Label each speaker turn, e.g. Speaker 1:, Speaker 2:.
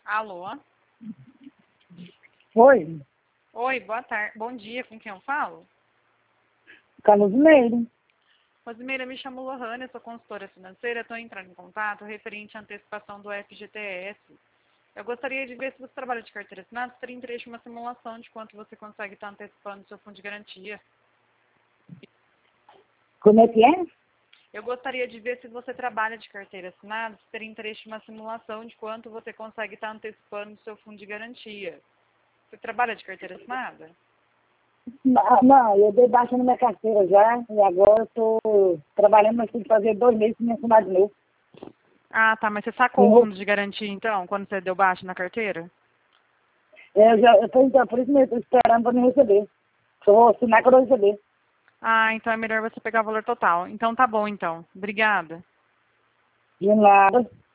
Speaker 1: Alô?
Speaker 2: Oi,
Speaker 1: Oi, boa tarde. Bom dia, com quem eu falo?
Speaker 2: Carlos Meire.
Speaker 1: Rosimeira, me chamo Lohane, eu sou consultora financeira, estou entrando em contato referente à antecipação do FGTS. Eu gostaria de ver se você trabalha de carteira assinada, se teria interesse em uma simulação de quanto você consegue estar antecipando o seu fundo de garantia.
Speaker 2: Como é que é?
Speaker 1: Eu gostaria de ver se você trabalha de carteira assinada, se teria interesse em uma simulação de quanto você consegue estar antecipando o seu fundo de garantia. Você trabalha de carteira assinada?
Speaker 2: Não, eu dei baixa na minha carteira já, e agora eu estou trabalhando, mas tem que fazer 2 meses sem me arrumar de novo.
Speaker 1: Ah, tá, mas você sacou o fundo de garantia então, quando você deu baixa na carteira?
Speaker 2: Então, por isso mesmo, estou esperando para me receber. Só vou assinar quando eu receber.
Speaker 1: Ah, então é melhor você pegar o valor total. Então tá bom, então. Obrigada.
Speaker 2: De nada.